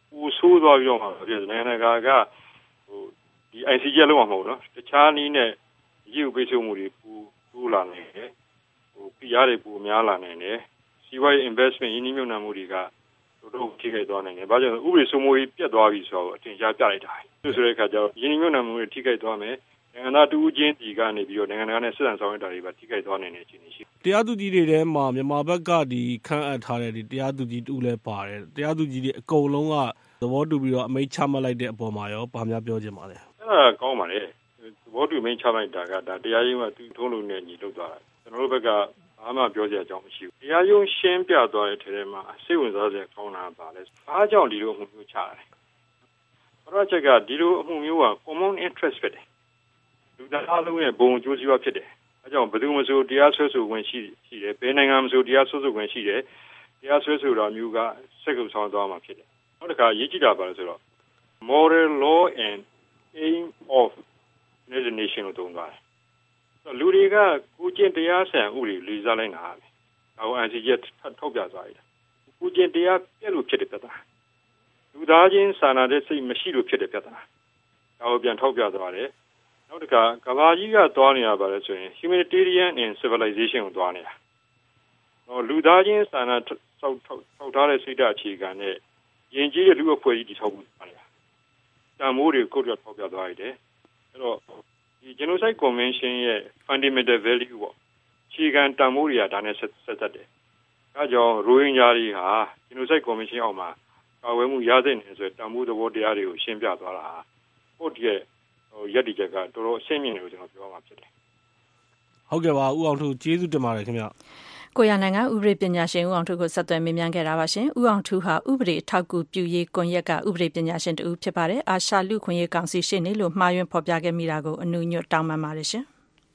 ပူဆိုးသွားပြီးတော့မှဖြစ်နိုင်ငံတကာကဟိုဒီ I C J လုံးဝမဟုတ်နော်တခြားနည်းနဲ့ရည်ဥပိတ်ဆိုမှုတွေပူတိုးလာနေတယ်ဟိုပြရားတွေပူများလာနေတယ်စီးပွားရေး investment ရင်းနှီးမြှုပ်နှံမှုတွေကတို့တို့ထိခိုက်သွားနိုင်တယ်ဘာကြောင့်ဥပဒေစိုးမိုးရေးပြတ်သွားပြီဆိုတော့အထင်ရှားပြလိုက်တာသူဆိုတဲ့အခါကျတော့ရင်းနှီးမြှုပ်နှံမှုတွေထိခိုက်သွားမယ်နိုင်ငံသားတူချင်းတီကနေပြီးတော့နိုင်ငံတကာနဲ့ဆက်ဆံဆောင်ရွက်တာတွေပါထိခိုက်သွားနိုင်တဲ့အခြေအနေရှိတယ်တရားသူကြီးတွေထဲမှာမြန်မာဘက်ကဒီခန့်အပ်ထားတဲ့ဒီတရားသူကြီးတူလည်းပါတယ်တရားသူကြီးတွေအကုန်လုံးကသဘောတူပြီးတော့အမိန့်ချမှတ်လိုက်တဲ့အပေါ်မှာရောဗာများပြောချင်ပါလဲအဲ့ဒါကောင်းပါလေသဘောတူအမိန့်ချလိုက်တာကဒါတရားရုံးကသူထုံးလို့နဲ့ညီလုပ်သွားတာကျွန်တော်တို့ဘက်ကဘာမှပြောစရာအကြောင်းမရှိဘူးတရားရုံးရှင်းပြသွားတဲ့ထဲမှာစိတ်ဝင်စားစရာကောင်းတာပါလဲအားကြောင့်ဒီလိုအမှုမျိုးချရတယ်ဘာလို့ချက်ကဒီလိုအမှုမျိုးက common interest ဖြစ်တယ်လူသားအလုံးရဲ့ဘုံအကျိုးစီးပွားဖြစ်တယ်အဲကြောင့်ဘယ်သူမှဆိုတရားဆွဲဆိုခွင့်ရှိရှိတယ်ဘယ်နိုင်ငံမှဆိုတရားဆွဲဆိုခွင့်ရှိတယ်တရားဆွဲဆိုတာမျိုးကစက်ကုပ်ဆောင်သွားမှာဖြစ်တယ်နောက်တစ်ခါရေးကြည့်တာပါလို့ဆိုတော့ moral law and aim of the nation လို့သုံးသွားတယ်လူတွေကကိုကျင့်တရားဆိုင်ဥပဒေလေးစားလိုက်တာပဲဒါကို I C J ထောက်ပြသွားတယ်ကိုကျင့်တရားပြည့်လို့ဖြစ်တဲ့ပြဿနာလူသားချင်းစာနာတဲ့စိတ်မရှိလို့ဖြစ်တဲ့ပြဿနာဒါကိုပြန်ထောက်ပြသွားတယ်နောက်တစ်ခါကမ္ဘာကြီးကသွားနေတာပါလဲဆိုရင် humanitarian and civilization ကိုသွားနေတာဟောလူသားချင်းစာနာထောက်ထောက်ထားတဲ့စိတ်ဓာတ်အခြေခံနဲ့ယဉ်ကျေးတဲ့လူအဖွဲ့ကြီးတည်ဆောက်ဖို့သွားနေတာတန်မိုးတွေကိုတော့ထောက်ပြသွားရတယ်အဲ့တော့ဒီ Genocide Convention ရဲ့ fundamental value ပေါ့အခြေခံတန်မိုးတွေကဒါနဲ့ဆက်ဆက်သက်တယ်ဒါကြောင့်ရိုဟင်ဂျာတွေဟာ Genocide Convention အောက်မှာကာဝယ်မှုရသင့်တယ်ဆိုတဲ့တန်မိုးသဘောတရားတွေကိုရှင်းပြသွားတာဟုတ်ရဲ့ဟိုရက်ဒီချက်ကတော်တော်အဆင့်မြင့်တယ်လို့ကျွန်တော်ပြောမှာဖြစ်တယ်ဟုတ်ကဲ့ပါဦးအောင်ထူးကျေးဇူးတင်ပါတယ်ခင်ဗျကိုရနိုင်ငံဥပဒေပညာရှင်ဦးအောင်ထူးကိုဆက်သွယ်မေးမြန်းခဲ့တာပါရှင်ဦးအောင်ထူးဟာဥပဒေထောက်ကူပြုရေးကွန်ရက်ကဥပဒေပညာရှင်တူဖြစ်ပါတယ်အာရှလူခွင့်ရေးကောင်စီရှေ့နေလို့မှားယွင်းဖော်ပြခဲ့မိတာကိုအနုညွတ်တောင်းပန်ပါတယ်ရှင်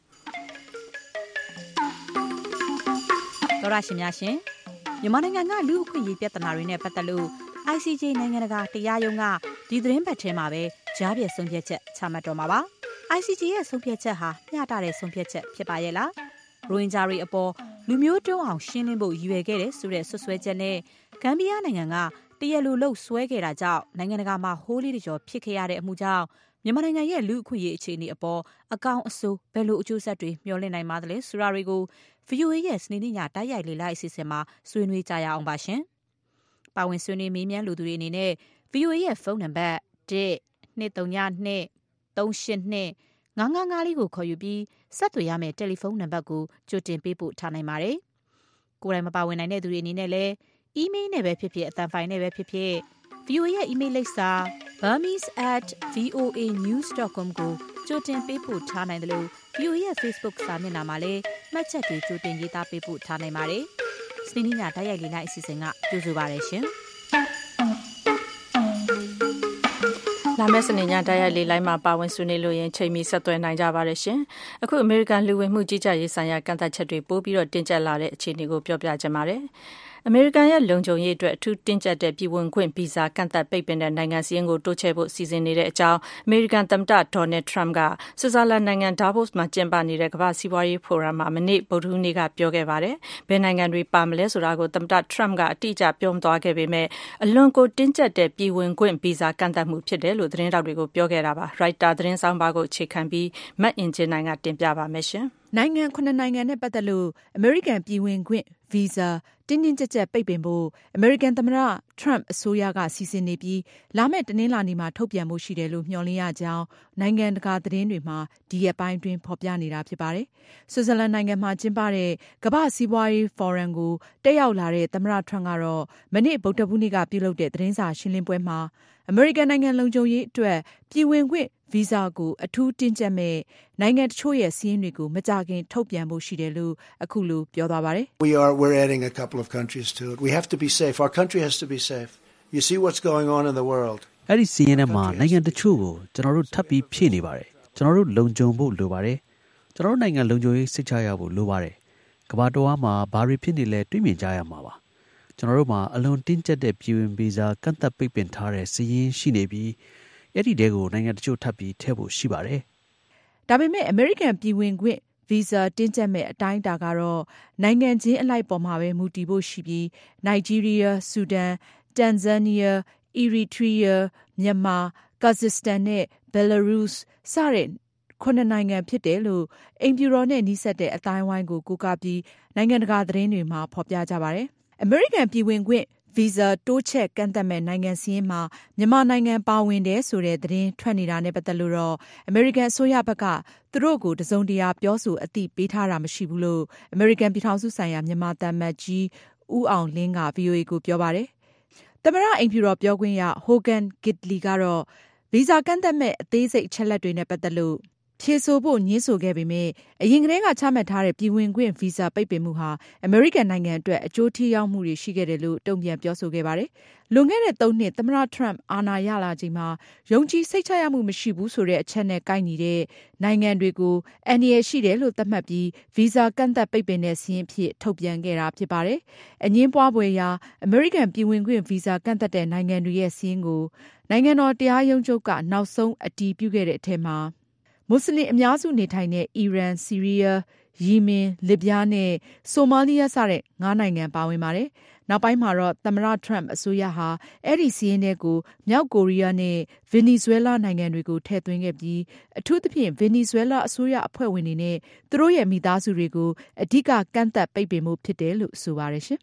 တော်ရရှိများရှင်မြန်မာနိုင်ငံကလူ့အခွင့်အရေးပြဿနာတွေနဲ့ပတ်သက်လို့ I C J နိုင်ငံတကာတရားရုံးကဒီသတင်းပတ်ထဲမှာပဲကြားပြဆုံးဖြတ်ချက်ချမှတ်တော်မှာပါ I C J ရဲ့ဆုံးဖြတ်ချက်ဟာမျှတတဲ့ဆုံးဖြတ်ချက်ဖြစ်ပါရဲ့လားရိုဟင်ဂျာတွေအပေါ်လူမျိုးတုံးအောင်ရှင်းလင်းဖို့ရည်ရွယ်ခဲ့တဲ့ဆိုတဲ့ဆွဆွဲချက်နဲ့ဂမ်ဘီယာနိုင်ငံကတရလူလုံဆွဲခဲ့တာကြောင့်နိုင်ငံတကာမှာဟိုးလေးတကြောဖြစ်ခဲ့ရတဲ့အမှုကြောင့်မြန်မာနိုင်ငံရဲ့လူ့အခွင့်အရေးအခြေအနေအပေါ်အကောင်းအဆိုးဘယ်လိုအကျိုးဆက်တွေမျှော်လင့်နိုင်ပါသလဲဆိုတာတွေကို V O A ရဲ့စနေနေ့ညတိုက်ရိုက်လေ့လာအစီအစဉ်မှာဆွေးနွေးကြရအောင်ပါရှင်။ပါဝင်ဆွေးနွေးမေးမြန်းလူသူတွေအနေနဲ့ V O A ရဲ့ဖုန်းနံပါတ် one two three two three eight two ငါးငါးငါးလေးကိုခေါ်ယူပြီးဆက်သွယ်ရမယ့်တယ်လီဖုန်းနံပါတ်ကိုကြိုတင်ပေးပို့ထားနိုင်ပါတယ်။ကိုယ်တိုင်မပါဝင်နိုင်တဲ့သူတွေအနေနဲ့လည်းအီးမေးလ်နဲ့ပဲဖြစ်ဖြစ်အသံဖိုင်နဲ့ပဲဖြစ်ဖြစ် V O A ရဲ့အီးမေးလ်လိပ်စာ burmese at voa news dot com ကိုကြိုတင်ပေးပို့ထားနိုင်တယ်လို့ V O A ရဲ့ Facebook စာမျက်နှာမှာလည်းမှတ်ချက်တွေကြိုတင်ရေးသားပေးပို့ထားနိုင်ပါတယ်။စနေနေ့ညတိုက်ရိုက်လေးလိုက်အစီအစဉ်ကကြိုဆိုပါရရှင်။လာမယ့်စနေညတိုက်ရိုက်လေးလိုက်မှာပါဝင်ဆွေးနွေးလို့ရင်ချိန်မီဆက်သွယ်နိုင်ကြပါရရှင်။အခုအမေရိကန်လူဝင်မှုကြီးကြပ်ရေးဆိုင်ရာကန့်သတ်ချက်တွေပို့ပြီးတော့တင်ကျပ်လာတဲ့အခြေအနေကိုပြောပြချင်ပါတယ်။အမေရိကန်ရဲ့လုံခြုံရေးအတွက်အထူးတင်းကျပ်တဲ့ပြည်ဝင်ခွင့်ဗီဇာကန့်သတ်ပိတ်ပင်တဲ့နိုင်ငံစီးရင်ကိုတိုးချဲ့ဖို့စီစဉ်နေတဲ့အကြောင်းအမေရိကန်သမ္မတဒေါ်နယ်ထရမ့်ကဆွစ်ဇာလန်နိုင်ငံဒါဗို့စ်မှာကျင်းပနေတဲ့ကမ္ဘာစီးပွားရေးဖိုရမ်မှာမနေ့ဗုဒ္ဓဟူးနေ့ကပြောခဲ့ပါတယ်။ဘယ်နိုင်ငံတွေပါမလဲဆိုတာကိုသမ္မတထရမ့်ကအတိအကျပြောမသွားခဲ့ပေမဲ့အလွန်ကိုတင်းကျပ်တဲ့ပြည်ဝင်ခွင့်ဗီဇာကန့်သတ်မှုဖြစ်တယ်လို့သတင်းတောက်တွေကိုပြောခဲ့တာပါ။ ရိုက်တာသတင်းဆောင်ပါကိုအခြေခံပြီးမတ်အင်ဂျင်နိုင်ကတင်ပြပါမယ်ရှင်။နိုင်ငံခုနှစ်နိုင်ငံနဲ့ပတ်သက်လို့အမေရိကန်ပြည်ဝင်ခွင့်ဗီဇာတင်းတင်းကျပ်ကျပ်ပိတ်ပင်ဖို့အမေရိကန်သမ္မတထရမ့်အစိုးရကစီစဉ်နေပြီးလာမယ့်တနင်္လာနေ့မှာထုတ်ပြန်ဖို့ရှိတယ်လို့မျှော်လင့်ရကြောင်းနိုင်ငံတကာသတင်းတွေမှာဒီရက်ပိုင်းတွင်ဖော်ပြနေတာဖြစ်ပါတယ်။ဆွစ်ဇာလန်နိုင်ငံမှာကျင်းပတဲ့ကမ္ဘာစီးပွားရေးဖိုရမ်ကိုတက်ရောက်လာတဲ့သမ္မတထရမ့်ကတော့မနေ့ဗုဒ္ဓဟူးနေ့ကပြုလုပ်တဲ့သတင်းစာရှင်းလင်းပွဲမှာအမေရိကန်နိုင်ငံလုံခြုံရေးအတွက်ပြည်ဝင်ခွင့်ဗီဇာကိုအထူးတင်းကျပ်မဲ့နိုင်ငံတချို့ရဲ့စီးရင်တွေကိုမကြခင်ထုတ်ပြန်ဖို့ရှိတယ်လို့အခုလိုပြောသွားပါတယ်။ We are we're adding a couple of countries to it. We have to be safe. Our country has to be safe. You see what's going on in the world. အဲ့ဒီစီးရင်ထဲမှာနိုင်ငံတချို့ကိုကျွန်တော်တို့ထပ်ပြီးဖြည့်နေပါတယ်။ကျွန်တော်တို့လုံခြုံဖို့လိုပါတယ်။ကျွန်တော်တို့နိုင်ငံလုံခြုံရေးစိတ်ချရဖို့လိုပါတယ်။ကမ္ဘာတော်မှာဘာတွေဖြစ်နေလဲတွေးမြင်ကြရမှာပါ။ကျွန်တော်တို့မှာအလွန်တင်းကျပ်တဲ့ပြည်ဝင်ဗီဇာကန့်သတ်ပိတ်ပင်ထားတဲ့စီးရင်ရှိနေပြီးအဲ့ဒီတဲကိုနိုင်ငံတချို့ထပ်ပြီးထည့်ဖို့ရှိပါတယ်။ဒါပေမဲ့အမေရိကန်ပြည်ဝင်ခွင့်ဗီဇာတင်းကျပ်မဲ့အတိုင်းအတာကတော့နိုင်ငံချင်းအလိုက်ပေါ်မှာပဲမူတည်ဖို့ရှိပြီးနိုင်ဂျီးရီးယား၊ဆူဒန်၊တန်ဇန်နီးယား၊ Eritrea, Myanmar, Kazakhstan နဲ့ Belarus စတဲ့ခုနှစ်နိုင်ငံဖြစ်တယ်လို့အိမ်ဖြူတော်နဲ့နှိစက်တဲ့အတိုင်းဝိုင်းကိုကိုးကားပြီးနိုင်ငံတကာသတင်းတွေမှာဖော်ပြကြပါတယ်။ American ပြည်ဝင်ခွင့်ဗီဇာတိုးချဲ့ကန့်သတ်မဲ့နိုင်ငံစည်းမှာမြန်မာနိုင်ငံပါဝင်တယ်ဆိုတဲ့သတင်းထွက်နေတာနဲ့ပတ်သက်လို့တော့ American အစိုးရဘက်ကသူတို့ကိုတစုံတရာပြောဆိုအသိပေးထားတာမရှိဘူးလို့ American ပြည်ထောင်စုဆိုင်ရာမြန်မာသံအမတ်ကြီးဦးအောင်လင်းက ဗွီအိုအေ ကိုပြောပါတယ်။သမ္မတအိမ်ဖြူတော်ပြောခွင့်ရ Hogan Gidley ကတော့ဗီဇာကန့်သတ်မဲ့အသေးစိတ်အချက်လက်တွေနဲ့ပတ်သက်လို့ဖြေဆိုဖို့ညှင်းဆိုခဲ့ပေမဲ့အရင်ကတည်းကချမှတ်ထားတဲ့ပြည်ဝင်ခွင့်ဗီဇာပိတ်ပင်မှုဟာအမေရိကန်နိုင်ငံအတွက်အကျိုးထိရောက်မှုတွေရှိခဲ့တယ်လို့တုံ့ပြန်ပြောဆိုခဲ့ပါတယ်။လွန်ခဲ့တဲ့သုံးနှစ်သမ္မတ Trump အာဏာရလာချိန်မှာယုံကြည်စိတ်ချရမှုမရှိဘူးဆိုတဲ့အချက်နဲ့ကိုက်ညီတဲ့နိုင်ငံတွေကိုအန္တရာယ်ရှိတယ်လို့သတ်မှတ်ပြီးဗီဇာကန့်သတ်ပိတ်ပင်တဲ့စာရင်းအဖြစ်ထုတ်ပြန်ခဲ့တာဖြစ်ပါတယ်။အငြင်းပွားဖွယ်ရာအမေရိကန်ပြည်ဝင်ခွင့်ဗီဇာကန့်သတ်တဲ့နိုင်ငံတွေရဲ့စာရင်းကိုနိုင်ငံတော်တရားရုံးချုပ်ကနောက်ဆုံးအတည်ပြုခဲ့တဲ့အထက်မှာမွတ်စလင်အများစုနေထိုင်တဲ့အီရန်၊ဆီးရီးယား၊ယီမင်၊လစ်ဗျားနဲ့ဆိုမာလီးယားစတဲ့ငါးနိုင်ငံပါဝင်ပါတယ်။နောက်ပိုင်းမှာတော့သမ္မတ Trump အစိုးရဟာအဲ့ဒီစီးရင်တွေကိုမြောက်ကိုရီးယားနဲ့ဗင်နီဇွဲလားနိုင်ငံတွေကိုထည့်သွင်းခဲ့ပြီးအထူးသဖြင့်ဗင်နီဇွဲလားအစိုးရအဖွဲ့ဝင်တွေနဲ့သူတို့ရဲ့မိသားစုတွေကိုအဓိကကန့်သတ်ပိတ်ပင်မှုဖြစ်တယ်လို့ဆိုပါတယ်ရှင်။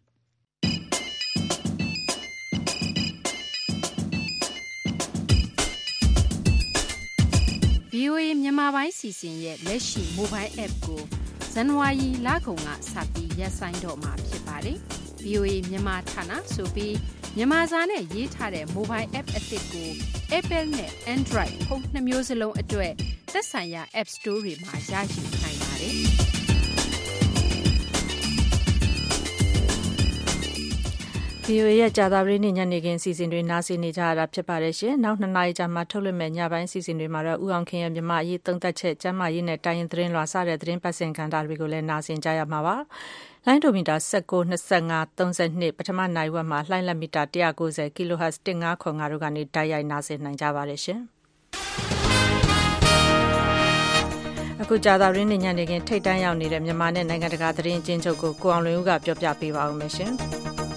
ဗီအိုအေ မြန်မာပိုင်းစီစဉ်ရဲ့လက်ရှိ Mobile App ကိုဇန်နဝါရီလကုန်ကစပြီးရပ်ဆိုင်းတော့မှာဖြစ်ပါတယ်။ ဗီအိုအေ မြန်မာဌာနဆိုပြီးမြန်မာစာနဲ့ရေးထားတဲ့ Mobile App အသစ်ကို Apple နဲ့ Android ဖုန်းနှစ်မျိုးစလုံးအတွက်သက်ဆိုင်ရာ App Store တွေမှာရရှိနိုင်ပါတယ်။ဗီအိုအေရဲ့ကြာသပတေးနေ့ညနေခင်းအစီအစဉ်တွေနားဆင်နေကြရတာဖြစ်ပါတယ်ရှင်။နောက်နှစ်နာရီကြာမှထုတ်လွှင့်မယ့်ညပိုင်းအစီအစဉ်တွေမှာတော့ဦးအောင်ခင်ရဲ့မြန်မာအရေးသုံးသပ်ချက်၊ကျန်းမာရေးနဲ့တိုင်းရင်းသတင်းလွှာစတဲ့သတင်းပတ်စဉ်ကဏ္ဍတွေကိုလည်းနားဆင်ကြရမှာပါ။လိုင်းဒိုမီတာ၁၉၊၂၅၊၃၂ပထမနိုင်ဝက်မှာလှိုင်းလက်မီတာ၁၉၀ကီလိုဟတ်ဇ်၁၅၇၅တို့ကနေတိုက်ရိုက်နားဆင်နိုင်ကြပါတယ်ရှင်။အခုကြာသပတေးနေ့ညနေခင်းထိပ်တန်းရောက်နေတဲ့မြန်မာနဲ့နိုင်ငံတကာသတင်းအကျဉ်းချုပ်ကိုကိုအောင်လွင်ဦးကပြောပြပေးပါဦးမယ်ရှင်။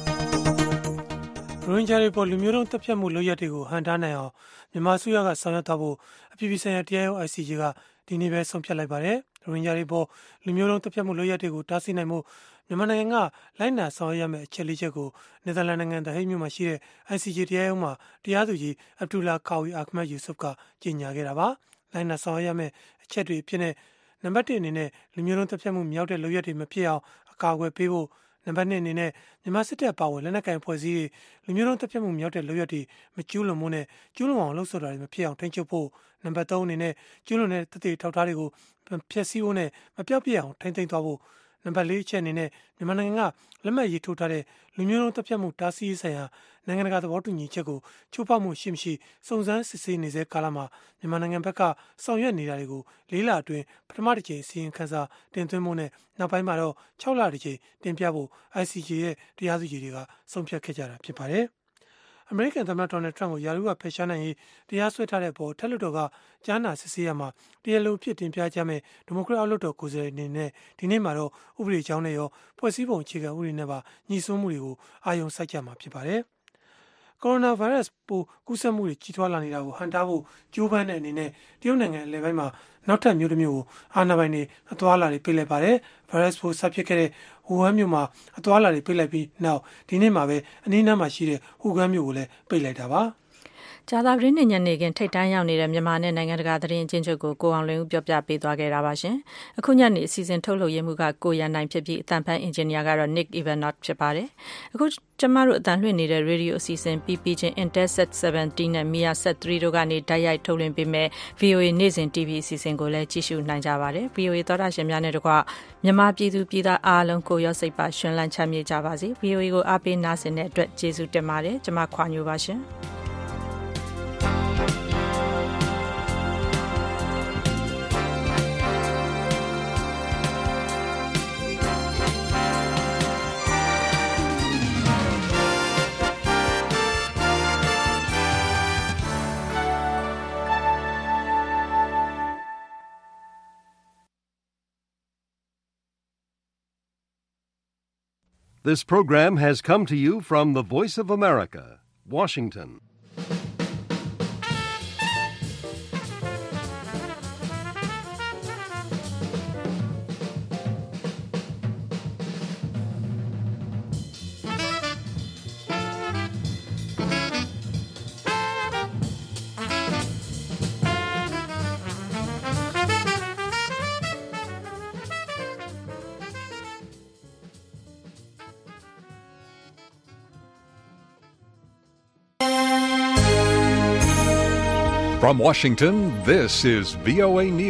ရိုဟင်ဂျာတွေပေါ်လူမျိုးတုံးတပ်ဖြတ်မှုလုပ်ရက်တွေကိုဟန်တားနိုင်အောင်မြန်မာအစိုးရကဆောင်ရွက်သွားဖို့အပြည်ပြည်ဆိုင်ရာတရားရုံး I C J ကဒီနေ့ပဲဆုံးဖြတ်လိုက်ပါတယ်။ရိုဟင်ဂျာတွေပေါ်လူမျိုးတုံးတပ်ဖြတ်မှုလုပ်ရက်တွေကိုတားဆီးနိုင်မှုမြန်မာနိုင်ငံကလိုက်နာဆောင်ရွက်ရမယ့်အချက်လေးချက်ကိုနယ်သာလန်နိုင်ငံThe Hagueမြို့မှာရှိတဲ့ I C J တရားရုံးမှာတရားသူကြီး Abdullah Qawi Ahmed Yusuf ကကြေညာခဲ့တာပါ။လိုက်နာဆောင်ရွက်ရမယ့်အချက်တွေအဖြစ်နဲ့နံပါတ်တစ်အနေနဲ့လူမျိုးတုံးတပ်ဖြတ်မှုမြောက်တဲ့လုပ်ရက်တွေမဖြစ်အောင်အကာအကွယ်ပေးဖို့နံပါတ်နှစ်အနေနဲ့မြန်မာစစ်တပ်ပါဝင်လက်နက်ကိုင်ဖွဲ့စည်းတွေလူမျိုးတုံးတပ်ဖြတ်မှုမြောက်တဲ့လုပ်ရက်တွေမကျူးလွန်မှုနဲ့ကျူးလွန်အောင်လှုံ့ဆော်တာတွေမဖြစ်အောင်ထိန်းချုပ်ဖို့နံပါတ်သုံးအနေနဲ့ကျူးလွန်တဲ့တသက်ထောက်ထားတွေကိုဖျက်ဆီးဖို့နဲ့မပြောက်ပြအောင်ထိန်းသိမ်းသွားဖို့နံပါတ်လေးအချက်အနေနဲ့မြန်မာနိုင်ငံကလက်မှတ်ရေးထိုးထားတဲ့လူမျိုးတုံးတပ်ဖြတ်မှုတားဆီးရေးဆိုင်ရာနိုင်ငံတကာသဘောတူညီချက်ကိုချိုးဖောက်မှုရှိမရှိစုံစမ်းစစ်ဆေးနေစေကာလမှာမြန်မာနိုင်ငံဘက်ကဆောင်ရွက်နေတာတွေကိုလေးလအတွင်းပထမတစ်ချိန်အစီရင်ခံစာတင်သွင်းမှုနဲ့နောက်ပိုင်းမှာတော့၆လတစ်ချိန်တင်ပြဖို့ I C J ရဲ့တရားသူကြီးတွေကဆုံးဖြတ်ခဲ့ကြတာဖြစ်ပါတယ်။အမေရိကန်သမ္မတဒေါ်နယ်ထရန့်ကိုယာရုကဖယ်ရှားနိုင်ရေးတရားစွဲထားတဲ့အပေါ်ထက်လွှတ်တော်ကကြားနာစစ်ဆေးရမှာတရားလိုဖြစ်တင်ပြကြမဲ့ဒီမိုကရက်အောက်လွှတ်တော်ကိုယ်စားလှယ်အနေနဲ့ဒီနေ့မှာတော့ဥပဒေကြောင်းနဲ့ရောဖွဲ့စည်းပုံအခြေခံဥပဒေနဲ့ပါညှိစွန်းမှုတွေကိုအာရုံစိုက်ကြမှာဖြစ်ပါတယ်။ကိုရိုနာဗိုင်းရပ်စ်ပိုးကူးစက်မှုတွေကြီးထွားလာနေတာကိုဟန်တားဖို့ကြိုးပမ်းတဲ့အနေနဲ့တရုတ်နိုင်ငံအလယ်ပိုင်းမှာနောက်ထပ်မြို့တစ်မြို့ကိုအာဏာပိုင်တွေအသွားအလာတွေပိတ်လိုက်ပါတယ်။ဗိုင်းရပ်စ်ပိုးစဖြစ်ခဲ့တဲ့ဟူဟန်မြို့မှာအသွားအလာတွေပိတ်လိုက်ပြီးနောက်ဒီနေ့မှာပဲအနီးနားမှာရှိတဲ့ဟူဟန်မြို့ကိုလည်းပိတ်လိုက်တာပါ။ကြာသပတေးနေ့ညနေခင်းထိပ်တန်းရောက်နေတဲ့မြန်မာနဲ့နိုင်ငံတကာသတင်းအကျဉ်းချုပ်ကိုကိုအောင်လွင်ဦးပြောပြပေးသွားခဲ့တာပါရှင်။အခုညနေအစီအစဉ်ထုတ်လုပ်ရမှုကကိုရန်နိုင်ဖြစ်ပြီးအတန်ဖန်အင်ဂျင်နီယာကတော့ Nick Ivanov ဖြစ်ပါတယ်။အခုကျမတို့အတန်လွှင့်နေတဲ့ရေဒီယိုအစီအစဉ် P P ချင်း Intelsat ဆဗန်တီးနဲ့ Measat သုံးတို့ကနေတိုက်ရိုက်ထုတ်လွှင့်ပေးမဲ့ V O A နေ့စဉ် T V အစီအစဉ်ကိုလည်းကြည့်ရှုနိုင်ကြပါတယ်။ V O A သောတာရှင်များနဲ့တကွမြန်မာပြည်သူပြည်သားအားလုံးကိုရောစိတ်ပါရှင်လန်းချမ်းမြေ့ကြပါစေ။ V O A ကိုအားပေးနားဆင်တဲ့အတွက်ကျေးဇူးတင်ပါတယ်။ကျမခွာညိုပါရှင်။ This program has come to you from the Voice of America, Washington. From Washington, this is V O A News.